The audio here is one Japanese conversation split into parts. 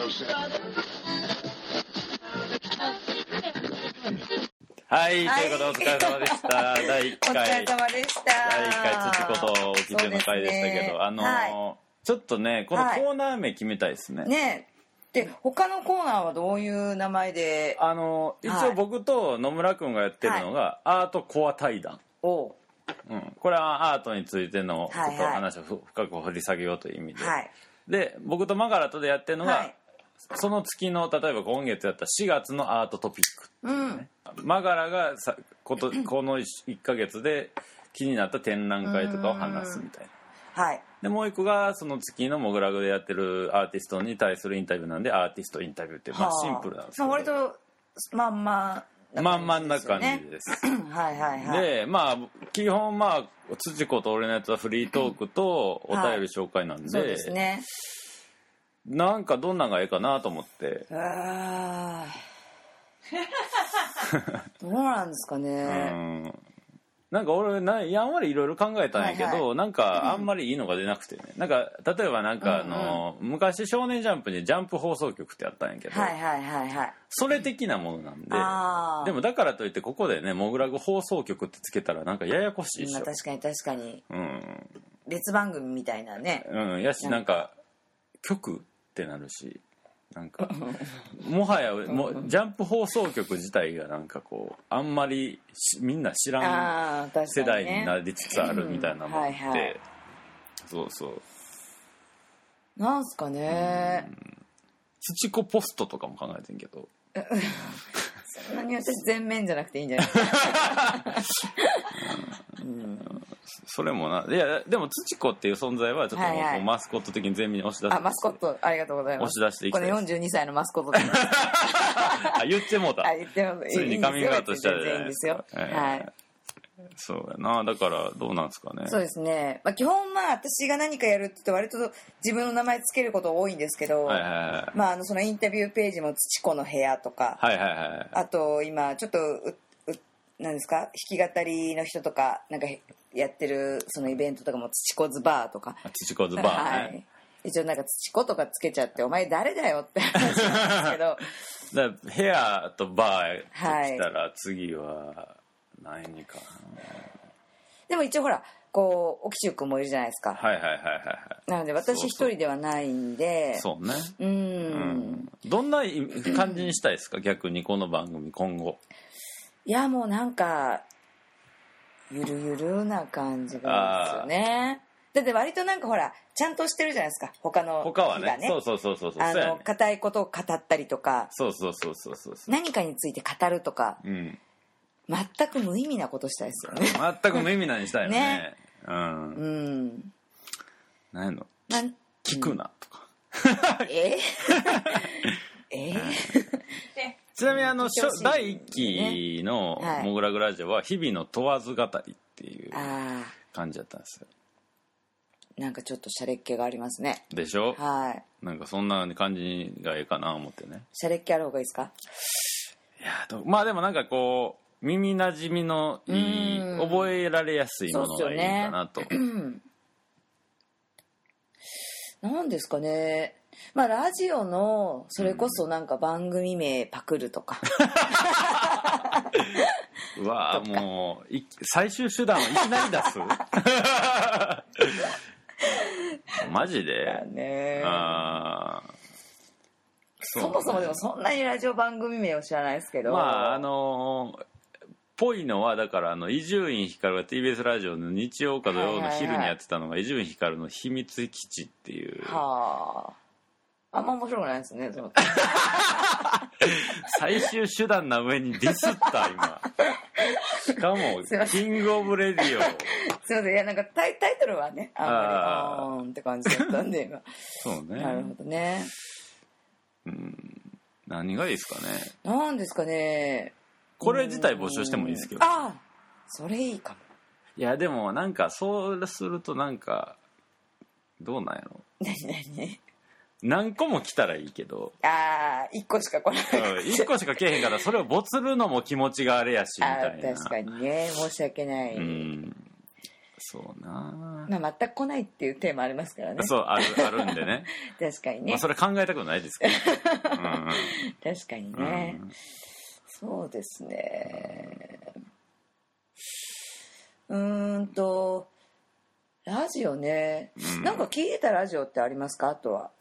はい、ということでお疲れ様でした。第1回。 お疲れ様でした。 第1回土子とおきての回でしたけど、はい、ちょっとね、このコーナー名決めたいですね。 ねで、他のコーナーはどういう名前で？ 一応僕と野村くんがやってるのが、アートコア対談。 おう。 うん、これはアートについてのちょっと話を深く掘り下げようという意味で。はい、で、僕とマガラとでやってるのが、はい、その月の例えば今月やった4月のアートトピック、ね、マガラがこの1ヶ月で気になった展覧会とかを話すみたいな、はい、でもう一個がその月のモグラグでやってるアーティストに対するインタビューなんでアーティストインタビューってまあシンプルなんですけど、割とまんまな感じですはいはいはい。 でまあ基本まあ土子と俺のやつはフリートークとお便り紹介なんで、はい、そうですね。なんかどんなのがいいかなと思って。 どうなんですかね。 なんか俺やんわりいろいろ考えたんやけど、はいはい、なんかあんまりいいのが出なくてね。なんか例えばなんか昔少年ジャンプにジャンプ放送局ってあったんやけど、はいはいはいはい、それ的なものなんで、でもだからといってここでねモグラグ放送局ってつけたらなんかややこしいでしょ。 確かに確かに。別番組みたいなね。 やしなんか局ってなるし。なんかもはやジャンプ放送局自体がなんかこうあんまりみんな知らん世代になりつつあるみたいなのもあって、はいはい、そうそうなんすかね、 土子ポストとかも考えてんけどそんなに私全面じゃなくていいんじゃないですかそれもないやでも土子っていう存在はちょっと、はいはい、マスコット的に前面に押し出してマスコットありがとうございます。 押し出していきたいです。 この42歳のマスコットで言ってもうた。 言ってもついにカミングアウトしたらいいんですよ、はい。 そうやな。だからどうなんですかね。 そうですね、まあ、基本私が何かやるって言うと割と自分の名前つけること多いんですけど、はいはいはい、まあ、そのインタビューページも土子の部屋とか、はいはいはい、あと今ちょっと何ですか弾き語りの人とかなんかやってるそのイベントとかも土子ズバーとか土子ズバー、ね、はい、 一応なんか土子とかつけちゃってお前誰だよって話なんですけどだからヘアとバーときたら次は何にかな、 でも一応ほらこう沖中君もいるじゃないですか。 はいはいはいはい、 なので私一人ではないんでそうねどんな感じにしたいですか逆にこの番組今後。 いやもうなんかゆるゆるな感じがですよね。だって割となんかほらちゃんとしてるじゃないですか他はね。そう固いことを語ったりとかそう何かについて語るとか、全く無意味なことしたいですよね。 全く無意味なにしたいよね。ね、何やの聞くなとかちなみに第1期のモグラグラジオは日々の問わず語りっていう感じだったんですよ。 なんかちょっとシャレっ気がありますね。 でしょ。 はい。 なんかそんな感じがいいかな思ってね。 シャレっ気ある方がいいですか。 いやまあでもなんかこう耳なじみのいい覚えられやすいものがいいかなと。 なんですかね。まあラジオのそれこそなんか番組名パクるとか、 うわーもう最終手段をいきなり出すマジで、ね、 そもそもでもそんなにラジオ番組名を知らないですけど、 まあぽいのはだから伊集院光が TBS ラジオの日曜か土曜の昼にやってたのが伊集院光の秘密基地っていう、はあんま面白くないですね最終手段な上にディスった今しかもキングオブレディオすいませんいやなんかタイトルはねあんまりって感じだったんで今そうねなるほどね。 何がいいですかね。 なんですかね。 これ自体募集してもいいですけど。 それいいかも。 いやでもなんかそうするとなんかどうなんやろ。何個も来たらいいけど 1個しか来ない 1個しか来えへんからそれをボツるのも気持ちがあれやしみたいな。 確かにね申し訳ない、 そうな、 まあ、全く来ないっていうテーマありますからね。 そうあるんでね確かにね、 まあ、それ考えたくないですけど、 確かにね、そうですね。ラジオね、なんか聞いてたラジオってありますか？あとは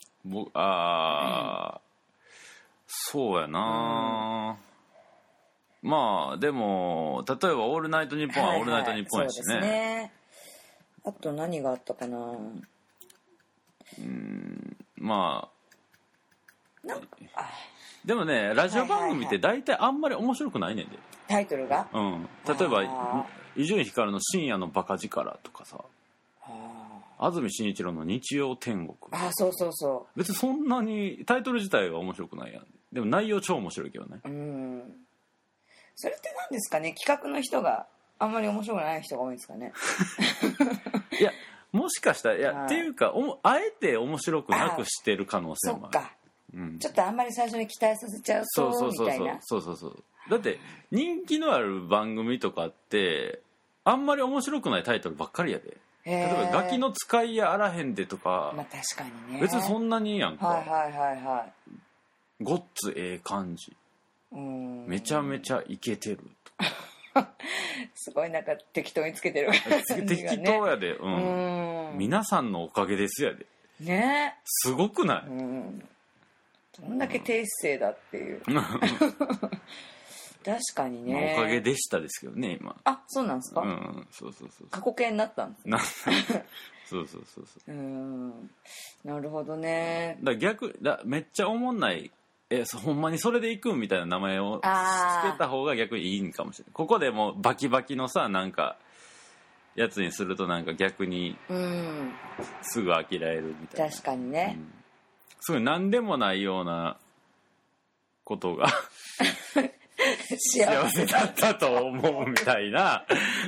そうやな、まあでも例えば「オールナイトニッポン」は「オールナイトニッポン」やしね、 そうですね。あと何があったかな。 まあでもね、ラジオ番組って大体あんまり面白くないねんで、 タイトルが、 例えば伊集院光の深夜のバカ力とかさ、安住紳一郎の日曜天国、 そうそうそう、 別にそんなにタイトル自体は面白くないやん。でも内容超面白いけどね。 それって何ですかね、企画の人があんまり面白くない人が多いんですかねいや、もしかしたらっていうかあえて面白くなくしてる可能性もある。 そっか、ちょっとあんまり最初に期待させちゃうとみたいな。 そうだって人気のある番組とかってあんまり面白くないタイトルばっかりやで。例えば「ガキの使いやあらへんで」とか、 まあ確かにね、 別にそんなにやんか。ごっつええ感じ、めちゃめちゃイケてるとかすごいなんか適当につけてる感じが、ね、 適当やで、皆さんのおかげですやでね、 すごくない？ どんだけ低姿勢だっていう確かにね、 おかげでしたですけどね今。 そうなんですか？ そう過去形になったんですねそうなるほどね。 めっちゃおもんないほんまにそれでいくんみたいな名前をつけた方が逆にいいんかもしれない。ここでもうバキバキのさなんかやつにするとなんか逆にすぐ飽きられるみたいな。 確かにね、 すごい何でもないようなことが幸せだったと思うみたいな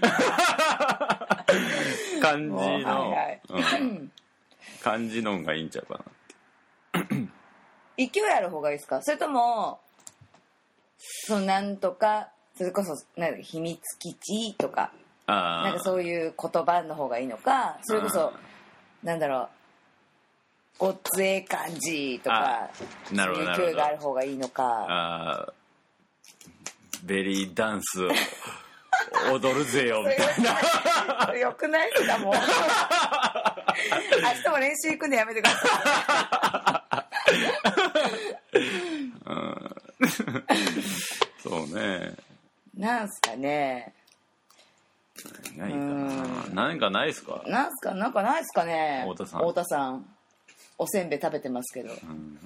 感じの、感じのがいいんちゃうかなって勢いある方がいいですか？それともそのなんとかそれこそなんか秘密基地とかなんかそういう言葉の方がいいのか、それこそなんだろうごっつええ感じとかそういう勢いがある方がいいのか、 ベリーダンス踊るぜよみたいなよくないですか？もう明日も練習行くんでやめてくださいそうね、 なんすかね、 何かないですか？ なんかないですかね。 太田さんおせんべい食べてますけど、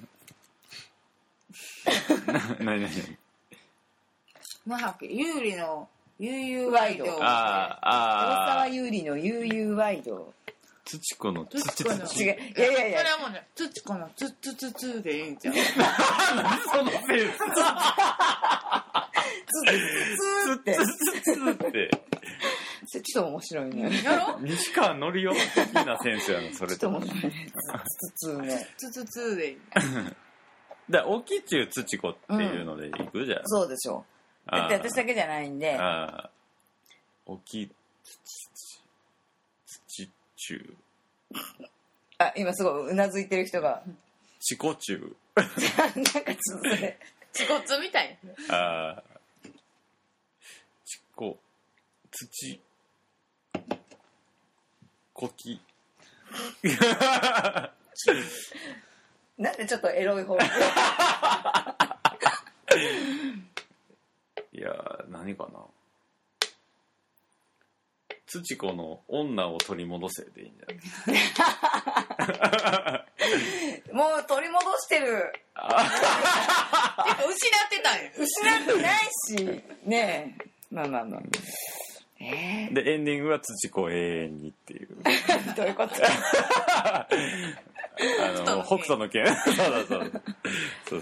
何有利の悠々ワイド、大沢有利の悠々ワイド、 土子の違う、いやそれはもうね、土子のツでいいんじゃん何そのセンスツってちょっと面白いね。 やろ？西川のりお的なセンスやのそれ。 ちょっと面白いね。ツでいい。 だおきちゅう土子っていうのでいくじゃん。 そうでしょう。だって私だけじゃないんで。 おき土ちゅう。 今すごいうなずいてる人が。 チコちゅう。 なんかちょっとね。チコツみたい。 チコ土こき。 なんでちょっとエロい方いや何かな、土子の女を取り戻せでいいんじゃないもう取り戻してる失ってたんや。失ってないしねえ、まあでエンディングは土子永遠にっていうどういうこと北斗の拳そう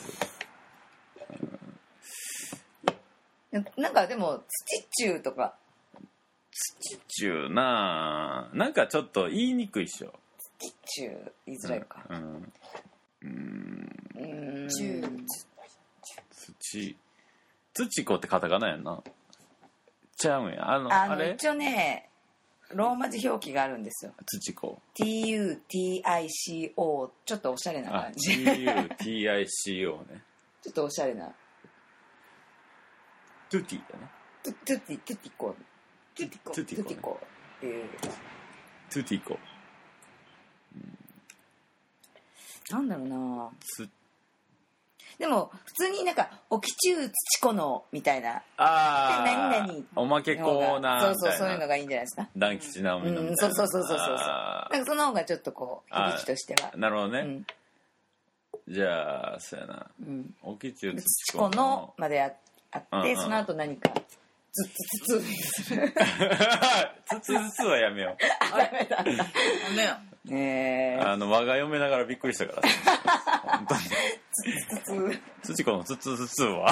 なんかでも土中とか土中なんかちょっと言いにくいっしょ。 土中言いづらいか。 土子ってカタカナやんな。ちゃうんや。あれ一応ねローマ字表記があるんですよ。 土子。 TUTICO。ちょっとおしゃれな感じ。 TUTICO ね。 ちょっとおしゃれな。 トゥティだね。 トゥティコ。トゥティコ。トゥティコ。 トゥティコ。 なんだろうな。でも普通になんか沖中土子のみたいな。 ああ。 何々。 おまけコーナーみたいな。 そういうのがいいんじゃないですか。 団吉直美のみたいな。 そう。なんかその方がちょっとこう響きとしては。 なるほどね。じゃあそうやな。沖中土子のまであってその後何か。つつはやめよう。 やめた。 我が嫁ながらびっくりしたから。本当に。土子のつつは。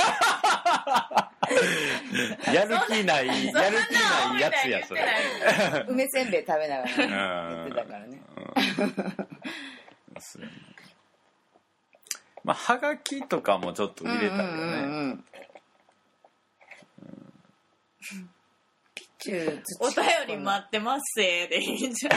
やる気ないやつやそれ。 梅せんべい食べながら言ってたからね。 まあはがきとかもちょっと入れたよね。 お便り待ってますせでいいんじゃ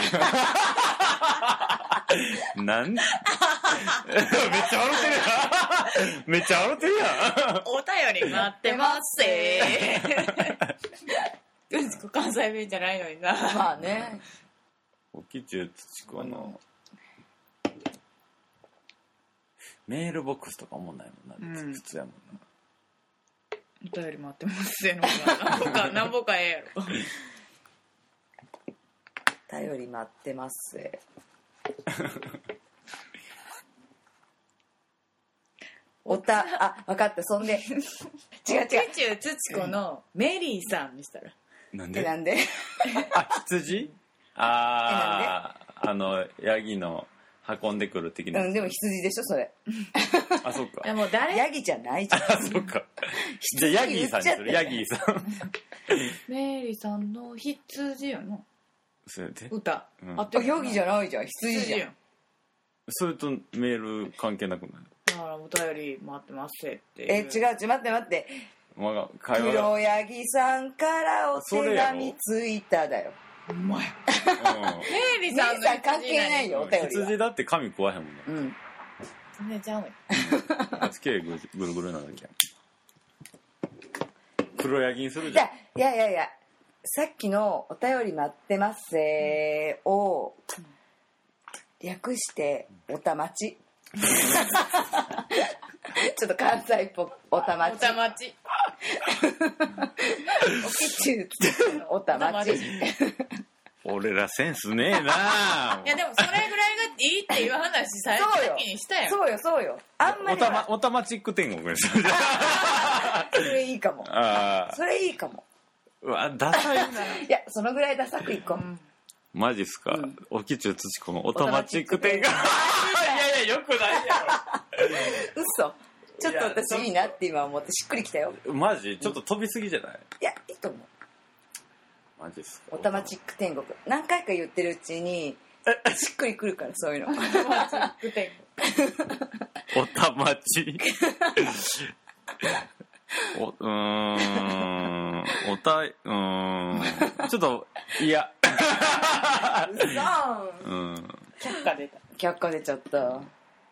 ないめっちゃ笑ってるやんお便り待ってますせ関西弁じゃないのにな。 まあね。 沖中土子のメールボックスとか思んないもんな。普通やもんな。 お便り待ってますせのがなんぼかええやろ。 頼り待ってますせ。分かった。そんで違う沖中土子のメリーさんにしたら。 なんで羊ヤギの運んでくる的な。 でも羊でしょそれ。 そっか。 もうヤギじゃないじゃん。 そっか。じゃあヤギーさんにする。ヤギーさん。 メリーさんの羊やな。 それで歌。 ヤギじゃないじゃん。羊じゃん。 それとメール関係なくない？ だからお便り待ってますって。 違う待って。黒ヤギさんからお手紙ついただよ。 お前。メリーさん関係ないよお便りは。 羊だって髪食わへんもんね。 全然ちゃうね。 毛ぐるぐるなんだっけ。黒ヤギにするじゃん。 いやさっきのお便り待ってますを略しておたまち。ちょっと関西っぽくおたまち。 おたまち。 おきちゅうおたまち。 俺らセンスねえな。 いやでもそれぐらいがいいっていう話さっきにしたよ。 そうよ。あんまりおたまチック天国です。 それいいかも。うわダサいな。いやそのぐらいダサくいこう。 マジっすか。おきちゅう土子のおたまチック天国。いやよくないやろ。嘘。ちょっと私いいなって今思ってしっくりきたよ。 マジちょっと飛びすぎじゃない？ いやいいと思う。 マジっすか。 おたまチック天国何回か言ってるうちにしっくりくるからそういうの。おたまチック天国。おたまち。ちょっと嫌。 却下出ちゃった。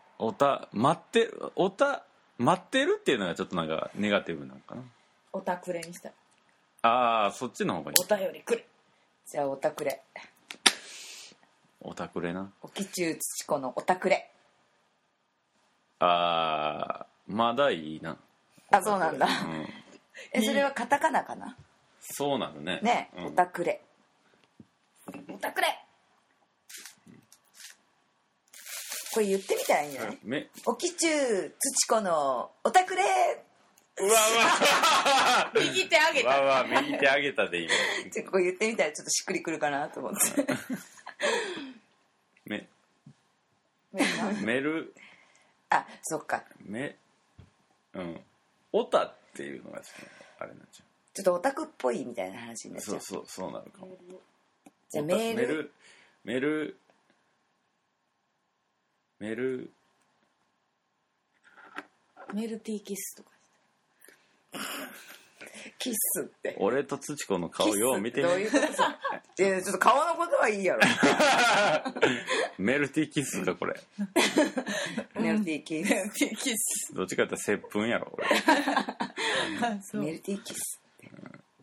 待ってるっていうのがちょっとなんかネガティブなのかな。 おたくれにしたそっちの方がいい。 お便りくれ。 じゃあおたくれ。 おたくれな。 おきちゅう土子のおたくれ。 まだいいな。 そうなんだ。それはカタカナかな。 そうなのね。 ね、おたくれ。おたくれ。これ言ってみたらいいんじゃない？おきちゅう土子のおたくれ。 うわ右手あげた。 右手あげたでいい。 これ言ってみたらちょっとしっくりくるかなと思って。 メル。 そっか。 オタっていうのがあれなんじゃん。 ちょっとオタクっぽいみたいな話になっちゃう。 そうなるかも。 じゃあメールメルティーキスとかキスって俺と土子の顔よう見てみ。 どういうことさちょっと顔のことはいいやろメルティーキスかこれ。 メルティーキスどっちかって接吻やろメルティーキスって、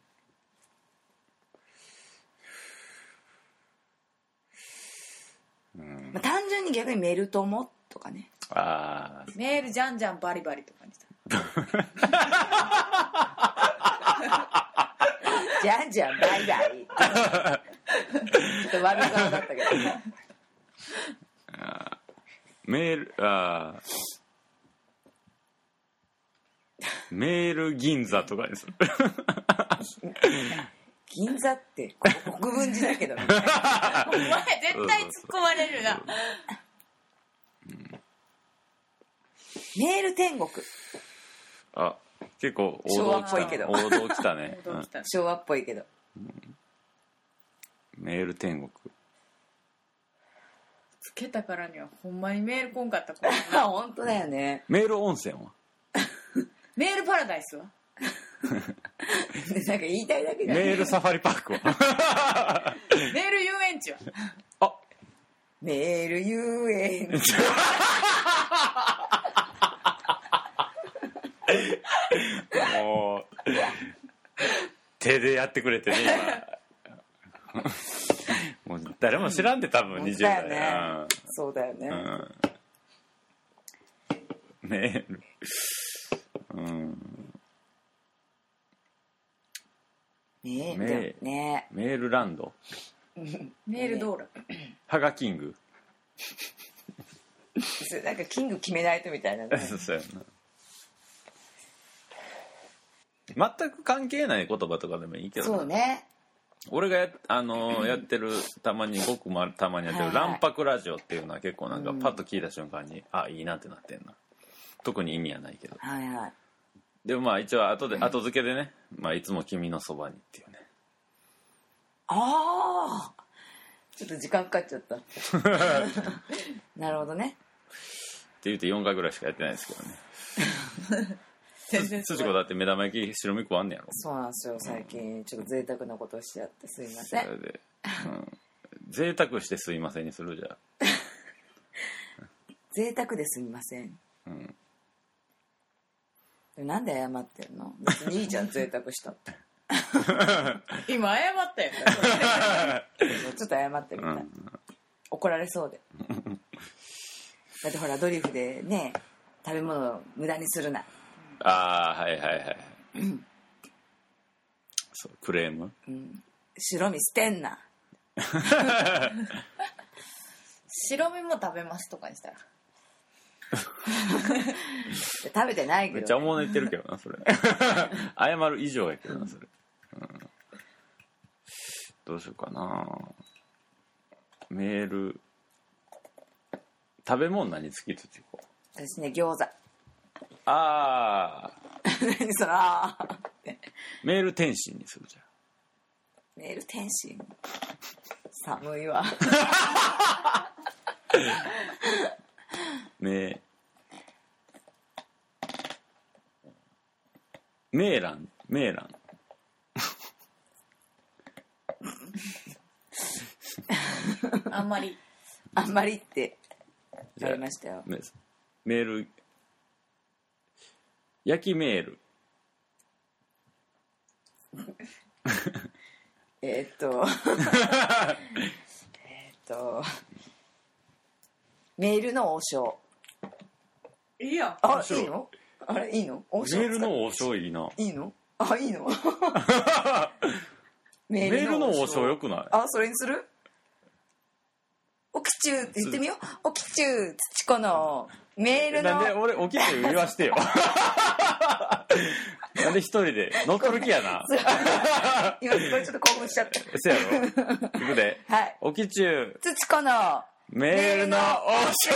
まあ、単純に逆にメルトモとかね。 ああ。 メールじゃんじゃんバリバリとかにした。 じゃんじゃんバイバイ。ちょっと悪顔だったけど。 メールメール銀座とかです。 銀座って国分寺だけどね。 お前絶対突っ込まれるな。 メール天国。 あ、結構昭和っぽいけど。 王道来たね。 昭和っぽいけど。 メール天国。 つけたからにはほんまにメールこんかった子本当だよね。 メール温泉はメールパラダイスはなんか言いたいだけじゃない。 メールサファリパークはメール遊園地はあ、 メール遊園地もう手でやってくれてね今もう誰も知らんで多分20代、 ね、そうだよね、 メールねメールランドメール道路ハガキングなんかキング決めないとみたいな、ね、 そうやな全く関係ない言葉とかでもいいけどそうね。 俺がやってるたまに僕もたまにやってる卵白ラジオっていうのは結構なんかパッと聞いた瞬間に、あ、いいなってなってんな。特に意味はないけど、 はいはい、 でもまあ一応後付けでね、まあ、いつも君のそばにっていうね。 ああちょっと時間かかっちゃったなるほどねって言うて4回ぐらいしかやってないですけどね全然すじこだって目玉焼き白身食わんねやろ。 そうなんですよ、最近ちょっと贅沢なことしちゃってすいません。 それで、贅沢してすいませんにするじゃ贅沢ですみません、なんで謝ってんの。別にいいじゃん贅沢したって今謝ったよちょっと謝ってみた、怒られそうでだってほらドリフでね食べ物を無駄にするな。 ああはいはいはい、そうクレーム、 白身捨てんな白身も食べますとかにしたら食べてないけど、ね、 めっちゃおもねってるけどなそれ謝る以上やけどなそれ、どうしようかな。メール食べ物何好きつってこう。 私ね餃子。 ああ何そらメール天津にするじゃん。 メール天津寒いわメーランあんまりってありましたよ。 メール焼きメールメールの王将。 いいやん。 あ、いいの？あれいいの？ 王将メールの王将いいな。 いいの？あ、いいの？ メールの王将よくない？ あ、それにする？おきちゅうって言ってみよう。おきちゅう土子のメールの。 なんで俺おきちゅう言わしてよ。なんで一人で乗っ取る気やな。 今すごいちょっと興奮しちゃった。 そうやろ。行くで。 はい。 おきちゅう土子のメールの王将。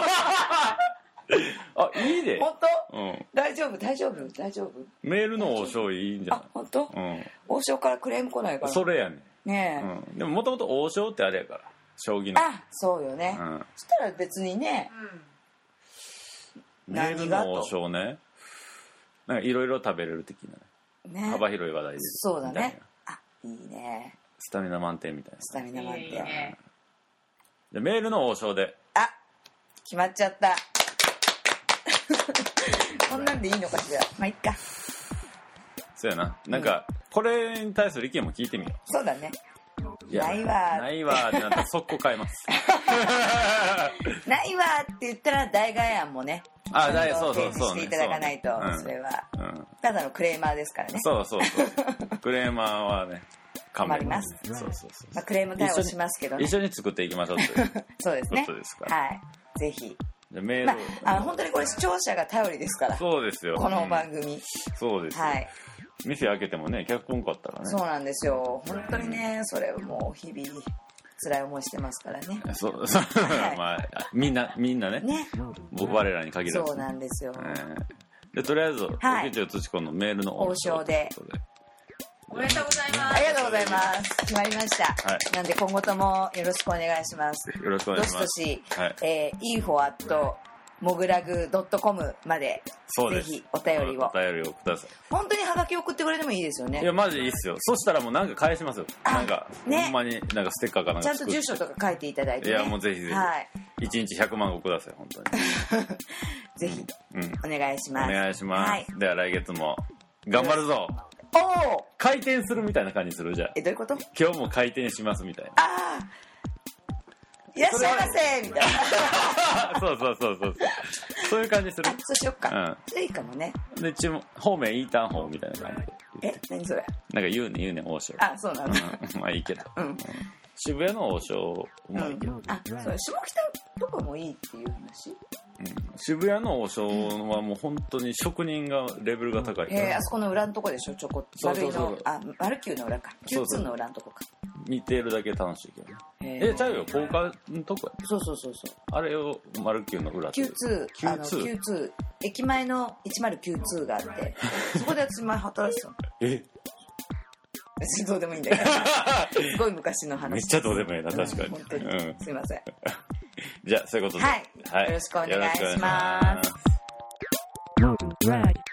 あ、いいで。 本当？うん。大丈夫。 メールの王将いいんじゃない？ あ、本当？うん。王将からクレーム来ないから。 それやね。 ねえ。うん。でももともと王将ってあれやから。将棋の。 あ、そうよね。うん。そしたら別にね。 メールの王将ね。なんかいろいろ食べれる的な。 ね、 幅広い話題です。 そうだね。あ、いいね。 スタミナ満点みたいな。 スタミナ満点。 でメールの王将で。 あ、決まっちゃった。こんなんでいいのかしら。まあいっか。 そうやな。なんか、これに対する意見も聞いてみよう。 そうだね。ないわーってなったら速攻変えます。 ないわーって言ったら代替案もね。 そうしていただかないと、それは、ただのクレーマーですからね。 そう。クレーマーはね、 困ります。そう。クレーム対応しますけどね。 一緒に作っていきましょうという。 そうですね。 ことですから。 はい。ぜひ。 メール本当にこれ視聴者が頼りですから。 そうですよ。 この番組。 そうです。はい。店開けてもね、客来んかったからね。 そうなんですよ。本当にね、それをもう日々辛い思いしてますからね。 そう。まあみんなね。僕我らに限らず。 そうなんですよ。 でとりあえず沖内土子のメールの王将で。 おめでとうございます。 ありがとうございます。決まりました。なんで今後ともよろしくお願いします。 よろしくお願いします。 どしどし、info@mogulag.com までぜひお便りをください。 本当にハガキ送ってくれてもいいですよね。 いやマジいいっすよ。そしたらもうなんか返しますよ。なんかほんまになんかステッカーかなんかちゃんと住所とか書いていただいて、 いやもうぜひ1日100万個ください本当に。 ぜひお願いします。 お願いします。では来月も頑張るぞ。開店するみたいな感じするじゃあ。 どういうこと？ 今日も開店しますみたいな。 いらっしゃいませみたいな。 そういう感じする。 そうしよっか。それいいかもね。 で方面イータン方みたいな感じで。何それ？ なんか言うね王将。 そうなんだ。 まあいいけど。渋谷の王将うまいけど。 そう下北とかもいいっていう話。 渋谷の王将はもう本当に職人がレベルが高いから。 あそこの裏のとこでしょ、ちょこっと。マルキューの裏か。Q2 の裏のとこか。 見てるだけ楽しいけどね。ちゃうよ、高架のとこや。 そう。 あれをマルキューの裏って。 Q2。駅前の1092があって、そこで私前働いてたの。別にどうでもいいんだけど。すごい昔の話。 めっちゃどうでもいいな、確かに。 本当に。すいません。 じゃあ、そういうことで。 はい。よろしくお願いします。